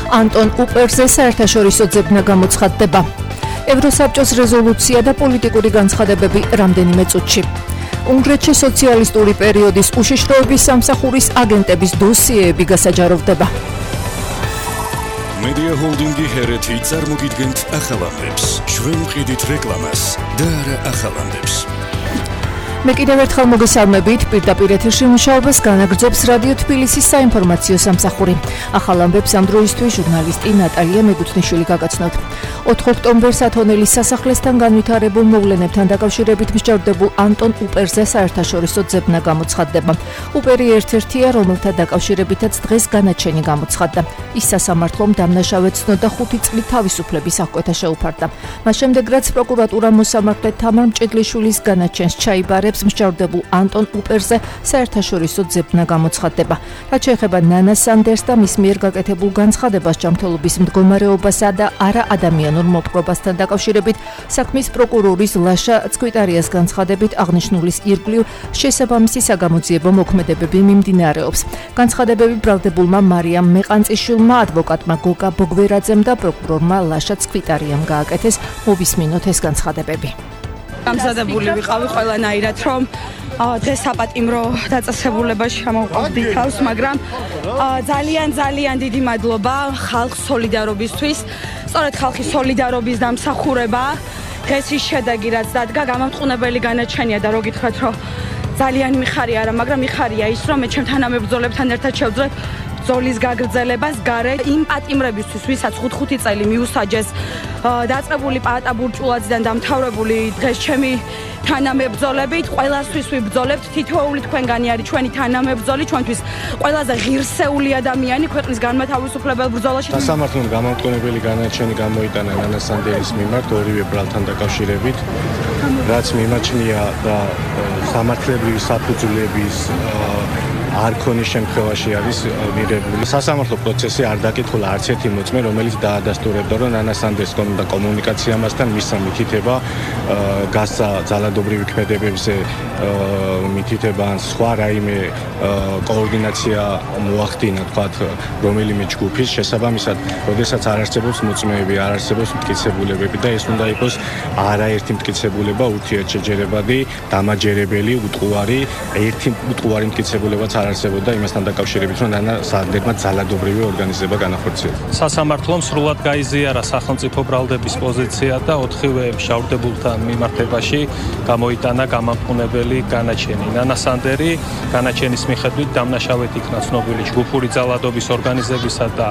ანტონ უპერზე საერთაშორისო ძებნა გამოცხადდება. ევროსაბჭოს რეზოლუცია და პოლიტიკური განცხადებები რამდენიმე წუთში. უნგრეთში სოციალისტური პერიოდის უშიშროების სამსახურის აგენტების დოსიეები გასაჯაროვდება. Media Holdingi ჰერეთი წარმოგიდგენთ ახალ ამბებს. ჩვენ ვყიდით რეკლამას და არა ახალ ამბებს. მე კიდევ ერთხელ მოგესალმებით, პირდაპირ ეთერში მუშაობას განაგრძობს რადიო თბილისის საინფორმაციო სამსახური. ახალ ამბებს ამ დროისთვის ჟურნალისტი ნატალია მეგუთნიშვილი გაგაცნობთ. 4 ოქტომბერს ათონელის სასახლესთან განვითარებულ მოვლენებთან დაკავშირებით მსჯავრდებულ ანტონ უპერზე საერთაშორისო ძებნა გამოცხადდება. უპერი ერთ-ერთია, რომელთა დაკავშირებითაც დღეს განაჩენი გამოცხადდა. ის სასამართლომ დამნაშავედ ცნოდა 5 წლით თავისუფლების აღკვეთა შეუფარდა. მას შემდეგ, რაც პროკურატურა მოსამართლე თამარ მჭედლიშვილის განაჩენს ჩაიბარებს, მსჯავრდებულ ანტონ უპერზე საერთაშორისო ძებნა გამოცხადდება. რაც შეეხება ნანა სანდერსს და მის მიერ გაკეთებულ განცხადებას ჯანმრთელობის მდგომარეობასა და არაადამიანურ მოპყრობასთან დაკავშირებით, საქმის პროკურორის ლაშა ცქვიტარიას განცხადებით აღნიშნულის ირგვლივ შესაბამისი საგამოძიებო მოქმედებები მიმდინარეობს. განცხადებები ბრალდებულმა მარიამ მეყანწიშვილმა, ადვოკატმა გოგა ბოგვერაძემ და პროკურორმა ლაშა ცქვიტარიამ გააკეთეს. მოვისმინოთ ეს განცხადებები. გამზადებული ვიყავი ყველანაირად, რომ დღეს საპატიმრო დაწესებულებაში ჩამოვყავდი თავს, მაგრამ ძალიან დიდი მადლობა ხალხს სოლიდარობისთვის. სწორედ ხალხის სოლიდარობის დამსახურება დღეს ის შედეგი, რაც დადგა, გამამტყუნებელი განაჩენია და რო გითხრათ, რომ ძალიან მიხარია არა, მაგრამ მიხარია ის, რომ მე ჩემ თანამებრძოლებთან ერთად შევძლებთ ბრძოლის გაგრძელებას გარეთ იმ პატიმრებისთვის, ვისაც 5 წელი მიუსაჯეს დაწყებული პაატა ბურჭულაძიდან დამთავრებული დღეს ჩემი თანამებრძოლებით, ყველასთვის ვიბრძოლებთ, თითოეული თქვენგანი არის ჩვენი თანამებრძოლი, ჩვენთვის ყველაზე ღირსეული ადამიანი ქვეყნის განმათავისუფლებელ ბრძოლაში. სასამართლომ გამამტყუნებელი განაჩენი გამოიტანა ნანა სანდერის მიმართ ორივე ბრალთან დაკავშირებით, რაც მიმაჩნია და სამართლებრივი საფუძვლების არ ქონის შემთხვევაში არის მიღებული. სასამართლო პროცესი არ დაკითხულა არც ერთი მოწმე, რომელიც დაადასტურებდა, რომ ნანა სანდერს ჰქონდა კომუნიკაცია მასთან, მისცა მითითება, გასცა ძალადობრივი ქმედებებზე მითითება ან სხვა რაიმე კოორდინაცია მოახდინა, თქვათ, რომელიმე ჯგუფის შესაბამისად, როდესაც არ არსებობს მოწმეები, არ არსებობს მტკიცებულებები და ეს უნდა იყოს არაერთი მტკიცებულება, ურთიერთშეჯერებადი, დამაჯერებელი, უტყუარი, ერთი უტყუარი მტკიცებულებაც არ არსებობდა იმასთან დაკავშირებით, რომ ნანა სანდერმა ძალადობრივი ორგანიზება განახორციელა. სასამართლომ სრულად გაიზიარა სახელმწიფო ბრალდების პოზიცია და 4-ვე მშავრდებულთა მიმართებაში გამოიტანა გამამტყუნებელი განაჩენი. ნანა სანდერი განაჩენის მიხედვით დამნაშავედ იქნა ცნობილი ჯგუფური ძალადობის ორგანიზებისა და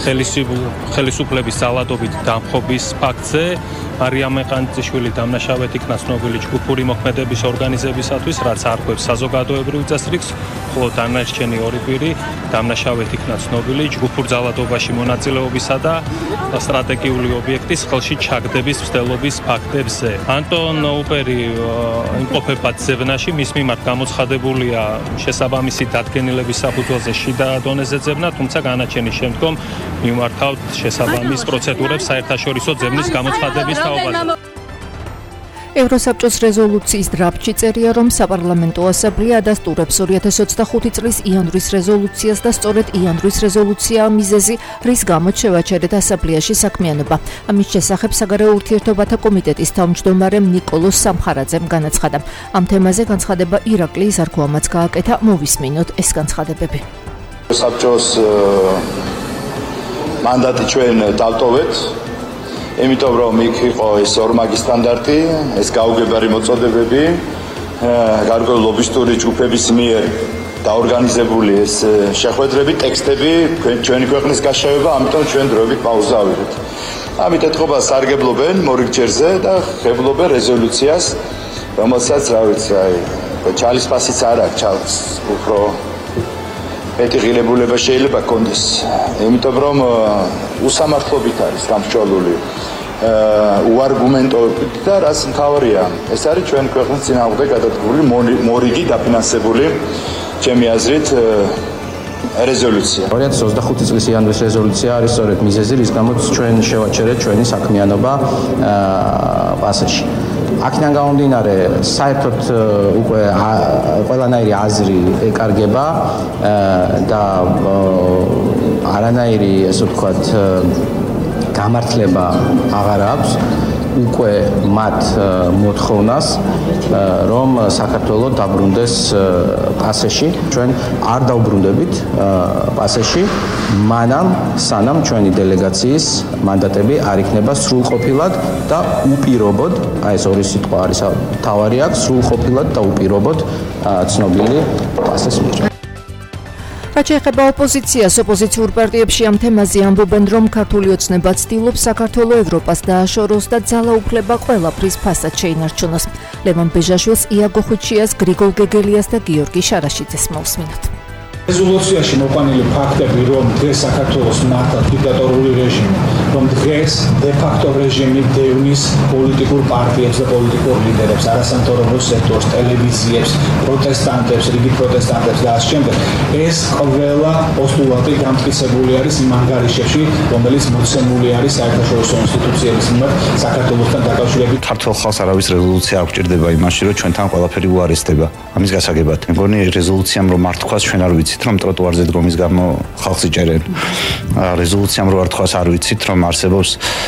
ხელისუფლების ძალადობით დამხობის ფაქტზე. მარიამ მეყანწიშვილი დამნაშავედ იქნა ცნობილი ჯგუფური მოქმედების ორგანიზებისათვის, რაც არკვევს საზოგადოებრივ წესრიგს, ხოლო დანარჩენი ორი პირი დამნაშავედ იქნა ცნობილი ჯგუფურ ძალადობაში მონაწილეობისა და სტრატეგიული ობიექტის ხელში ჩაგდების მცდელობის ფაქტებზე. ანტონ უპერი იმყოფება ძებნაში, მის მიმართ გამოცხადებულია შესაბამისი დადგენილების საფუძველზე შიდა დონეზე ძებნა, თუმცა განაჩენის შემდგომ მიმართავთ შესაბამის პროცედურებს საერთაშორისო ძებნის გამოცხადების თაობაზე. ევროსაბჭოს რეზოლუციის დრაფტში წერია, რომ საპარლამენტო ასამბლეა ადასტურებს 2025 წლის იანვრის რეზოლუციას და სწორედ იანვრის რეზოლუციაა მიზეზი, რის გამოც შევაჩერეთ ასამბლეაში საქმიანობა. ამის შესახებ საგარეო ურთიერთობათა კომიტეტის თავმჯდომარემ ნიკოლოს სამხარაძემ განაცხადა. ამ თემაზე განცხადება ირაკლი ზარქოამაც გააკეთა. მოვისმინოთ ეს განცხადებები. საბჭოს მანდატი ჩვენ დავტოვეთ. იმიტომ რომ იქ იყო ეს ორმაგი სტანდარტი, ეს გაუგებარი მოწოდებები, გარკვეული ლობისტური ჯგუფების მიერ დაორგანიზებული ეს შეხვედრები, ტექსტები, ჩვენი ქვეყნის გაშევება, ამიტომ ჩვენ დროებით პაუზა ავიღეთ. ამით ეთყობა სარგებლობენ მორიგჯერზე და ხებლობენ რეზოლუციას, რომელსაც რა ვიცი, ჩალისფასიც არ აქვს, ჩალს უფრო მეტი ღირებულება შეიძლება კონდეს. იმიტომ რომ უსამართლობით არის გამსჭვალული უარგუმენტოებით და რაც მთავარია, ეს არის ჩვენ ქვეყნის წინააღმდეგ გადადგმული მორიგი დაფინანსებული, ჩემი აზრით, რეზოლუცია. 2025 წლის იანვრის რეზოლუცია არის სწორედ მიზეზი, რის გამოც ჩვენ შევაჩერეთ ჩვენი საქმიანობა პასეში. აქედან გამომდინარე, საერთოდ უკვე ყველანაირი აზრი ეკარგება და არანაირი, ასე ვთქვათ, გამართლება აღარ აქვს უკვე მათ მოთხოვნას, რომ საქართველოს დაბრუნდეს პასეში. ჩვენ არ დავბრუნდებით პასეში, სანამ ჩვენი დელეგაციის მანდატები არ იქნება სრულყოფილად და უპირობოდ, ეს ორი სიტყვა არის თავარი აქვს, სრულყოფილად და უპირობოდ ცნობილი პასეს მიერ. რაც შეეხება ოპოზიციას, ოპოზიციურ პარტიებში ამ თემაზე ამბობენ, რომ ქართული ოცნება ცდილობს საქართველოს ევროპას დააშოროს და ძალაუფლება ყველაფრის ფასად შეინარჩუნოს. ლევან ბეჟაშვილს, იაგო ხვიჩიას, გრიგოლ გეგელიას და გიორგი შარაშიძეს მოусმინოთ. რეზოლუციაში მოყვანილი ფაქტები, რომ დღეს საქართველოს მართა დიქტატორული რეჟიმი, რომ დღეს დე-ფაქტო რეჟიმი დევნის პოლიტიკურ პარტიებს და პოლიტიკურ ლიდერებს, არასამთავრობო სექტორს, ტელევიზიებს, პროტესტანტებს, რიგი პროტესტანტებს და ასე შემდეგ, ეს ყველა პოსტულატი გამტკიცებული არის იმ ანგარიშებში, რომელიც მოცემული არის საერთაშორისო ინსტიტუციების მიმართ საქართველოსთან დაკავშირებით. ქართულ ხალხს არავის რეზოლუცია არ გვჭირდება იმაში, რომ ჩვენთან ყველაფერი უარესდება. ამის გასაგებად, მეგონი რეზოლუციამ რომ არ თქვას, ჩვენ არ ვიცით, რომ ტროტუარზე დგომის გამო ხალხს იჭერენ. რეზოლუციამ რო არ თქვას, არ ვიცით, რომ არსებობს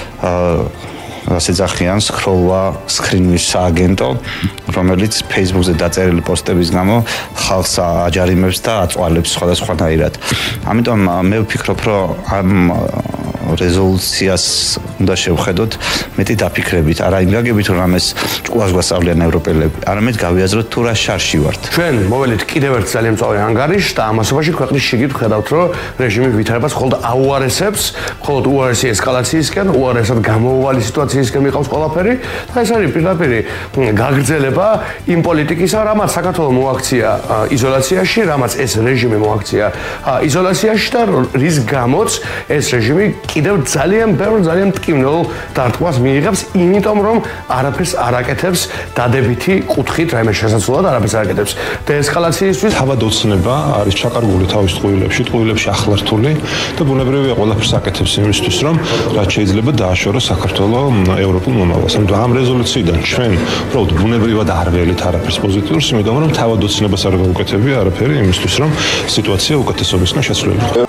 ასე ძახიან სკროლვა სკრინვის სააგენტო, რომელიც Facebook-ზე დაწერილი პოსტების გამო ხალხს აჯარიმებს და აწვალებს სხვადასხვანაირად. ამიტომ მე ვფიქრობ, რომ ამ რეზოლუციას უნდა შევხედოთ მეტი დაფიქრებით, არა იმ გაგებით, რომ ამას ჭკუას გვასწავლიან ევროპელები, არამედ გავიაზროთ თუ რა შარში ვართ. ჩვენ მოველით კიდევ ერთ ძალიან მწვავე ანგარიშს და ამასობაში ქვეყნის შიგნით ხედავთ, რომ რეჟიმი ვითარებას მხოლოდ აუარესებს, მხოლოდ უარესი ესკალაციისკენ, უარესად გამოუვალი სიტუაციისკენ მიყავს ყველაფერი და ეს არის პირდაპირ გაგრძელება იმ პოლიტიკისა, რამაც საქართველოს მოაქცია იზოლაციაში, რამაც ეს რეჟიმი მოაქცია იზოლაციაში და რის გამოც ეს რეჟიმი კიდევ ძალიან ბევრ ძალიან მტკივნეულ დარტყმას მიიღებს, იმიტომ რომ არაფერს არ აკეთებს დადებითი კუთხით, რაიმე შესაძლებლად არაფერს არ აკეთებს. დეესკალაციისთვის თავად ოცნება არის ჩაკარგული თავის ტყუილებში ახლართული და ბუნებრივია ყველაფერს აკეთებს იმისთვის, რომ რაც შეიძლება დააშოროს საქართველოს ევროპულ მომავალს. ამ რეზოლუციიდან ჩვენ უბრალოდ ბუნებრივად არ ველით არაფერს პოზიტიურს, იმიტომ რომ თავად ოცნებას არ გაუკეთებია არაფერი იმისთვის, რომ სიტუაცია უკეთესობისკენ შეცვლილიყო.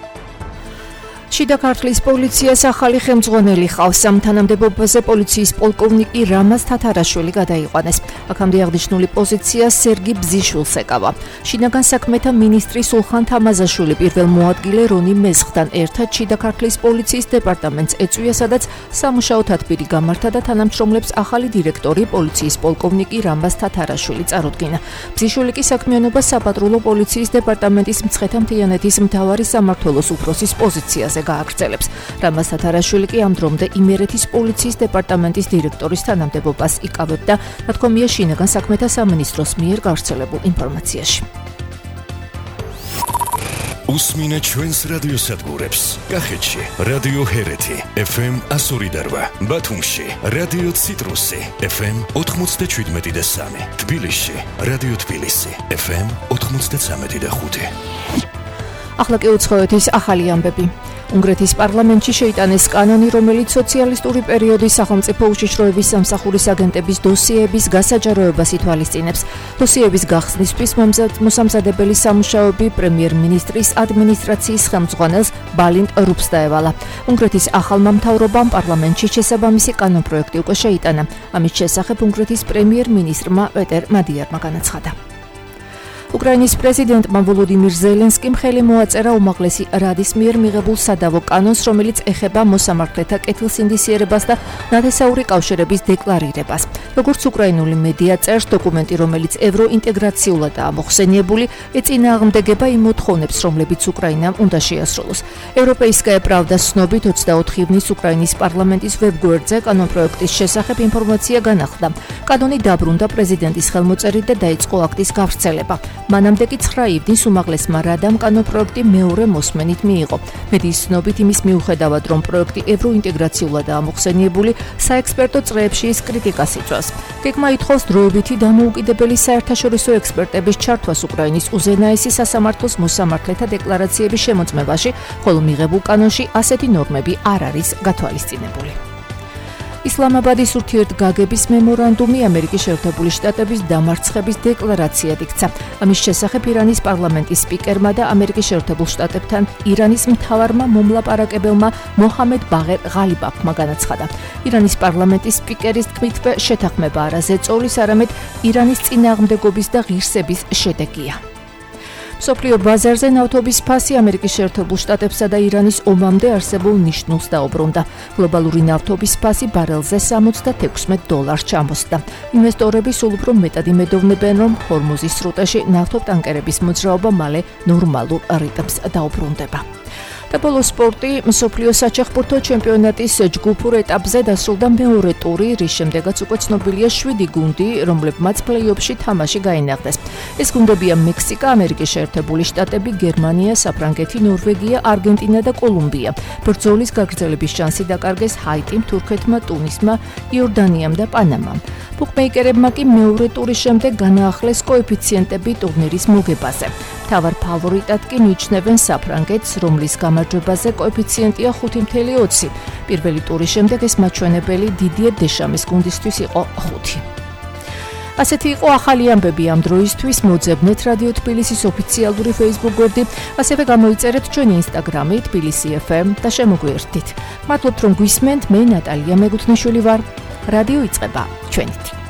შიდა ქართლის პოლიციას ახალი ხელმძღვანელი ჰყავს. ამ თანამდებობაზე პოლიციის პოლკოვნიკი რამაზ თათარაშვილი გადაიყვანეს. აქამდე აღნიშნული პოზიცია სერგი ბზიშვილს ეკავა. შინაგან საქმეთა მინისტრი სულხან თამაზაშვილი პირველ მოადგილე რონი მესხთან ერთად შიდა ქართლის პოლიციის დეპარტამენტს ეწვია, სადაც სამუშაო თათბირი გამართა და თანამშრომლებს ახალი დირექტორი პოლიციის პოლკოვნიკი რამაზ თათარაშვილი წარუდგინა. ბზიშვილი კი საქმიანობას საპატრულო პოლიციის დეპარტამენტის მცხეთა მთიანეთის მთავარი სამმართველოს უფროსის პოზიციაზე გააგრძელებს. რამაზ თათარაშვილი კი ამ დრომდე იმერეთის პოლიციის დეპარტამენტის დირექტორის თანამდებობას იკავებდა, თქმია შინაგან საქმეთა სამინისტროს მიერ გავრცელებულ ინფორმაციაში. უსმინეთ ჩვენს რადიოსადგურებს. კახეთში რადიო ჰერეთი FM 102.8, ბათუმში რადიო ციტრუსი FM 97.3, თბილისში რადიო თბილისი FM 93.5. ახლა კი უცხოეთის ახალი ამბები. უნგრეთის პარლამენტში შეიტანეს კანონი, რომელიც სოციალისტური პერიოდის სახელმწიფო უშიშროების სამსახურის აგენტების დოსიეების გასაჯაროებას ითვალისწინებს. დოსიეების გახსნისთვის მოსამზადებელი სამუშაოები პრემიერ-მინისტრის ადმინისტრაციის ხელმძღვანელს ბალინტ რუბს დაევალა. უნგრეთის ახალმა მთავრობამ პარლამენტში შესაბამისი კანონპროექტი უკვე შეიტანა. ამის შესახებ უნგრეთის პრემიერ-მინისტრმა პეტერ მადიარმა განაცხადა. უკრაინის პრეზიდენტმა ვოლოდიმირ ზელენსკიმ ხელი მოაწერა უმაღლესი რადის მიერ მიღებულ სადავო კანონს, რომელიც ეხება მოსამართლეთა კეთილსინდისიერებას და ნათესაური კავშირების დეკლარირებას. როგორც უკრაინული მედია წერს, დოკუმენტი, რომელიც ევროინტეგრაციულადაა მოხსენიებული, ეწინააღმდეგება იმ მოთხოვნებს, რომლებიც უკრაინამ უნდა შეასრულოს. ევროპეისკაია პრავდას ცნობით 24 ივნის უკრაინის პარლამენტის ვებგვერდზე კანონპროექტის შესახებ ინფორმაცია განახლდა. კანონი დაბრუნდა პრეზიდენტის ხელმოწერით და დაიწყო აქტის გავრცელება. მანამდე კი 9 ივნის უმაღლესმა რადამ კანონპროექტი მეორე მოსმენით მიიღო. მედიის ცნობით იმის მიუხედავად, რომ პროექტი ევროინტეგრაციულადაა მოხსენიებული, საექსპერტო წრეებში ის კრიტიკას იწვევს. გეგმა ითხოვს დროებითი დამოუკიდებელი საერთაშორისო ექსპერტების ჩართვას უკრაინის უზენაესი სასამართლოს მოსამართლეთა დეკლარაციების შემოწმებაში, ხოლო მიღებულ კანონში ასეთი ნორმები არ არის გათვალისწინებული. ისლამაბადის ურთიერთგაგების მემორანდუმი ამერიკის შეერთებული შტატების დამარცხების დეკლარაციად იქცა. ამის შესახებ ირანის პარლამენტის სპიკერმა და ამერიკის შეერთებულ შტატებთან ირანის მთავარმა მომლაპარაკებელმა მოჰამედ ბაღერ ღალიბაფმა განაცხადა. ირანის პარლამენტის სპიკერის თქმით, შეთანხმება არა ზეწოლის, არამედ ირანის წინააღმდეგობის და ღირსების შედეგია. მსოფლიო ბაზარზე ნავთობის ფასი ამერიკის შეერთებულ შტატებსა და ირანის ომამდე არსებულ ნიშნულს დაუბრუნდა. გლობალური ნავთობის ფასი ბარელზე $76 ჩამოსდა. ინვესტორები სულ უფრო მეტად იმედოვნებენ, რომ ჰორმუზის სრუტეში ნავთობტანკერების მოძრაობა მალე ნორმალურ რიტმს დაუბრუნდება. და ბოლო სპორტი, მსოფლიო საჩეხბურთო ჩემპიონატის ჯგუფურ ეტაპზე დასრულდა მეორე ტური, რის შემდეგაც უკვე ცნობილია 7 გუნდი, რომლებმაც პლეი-ოფში თამაში გაინაღდეს. ეს გუნდებია მექსიკა, ამერიკის შეერთებული შტატები, გერმანია, საფრანგეთი, ნორვეგია, არგენტინა და კოლუმბია. ბრძოლის გაგრძელების შანსი დაკარგეს ჰაიტიმ, თურქეთმა, ტუნისმა, იორდანიამ და პანამამ. ბუკმეიკერებმა კი მეორე ტურის შემდეგ განაახლეს კოეფიციენტები ტურნირის მოგებაზე. მთავარ ფავორიტად კი მიიჩნევენ საფრანგეთს, რომლის გამარჯვებაზე კოეფიციენტია 5.20. პირველი ტურის შემდეგ ეს მაჩვენებელი დიდიე დეშამის გუნდისთვის იყო 5. ასეთი იყო ახალი ამბები ამ დროისთვის. მოძებნეთ რადიო თბილისის ოფიციალური Facebook გვერდი, ასევე გამოიწერეთ ჩვენი Instagram-ი თბილისი FM და შემოგვიერთდით. მადლობთ რომ გვისმენთ, მე ნატალია მეგუთნიშვილი ვარ. რადიო იწყება ჩვენით.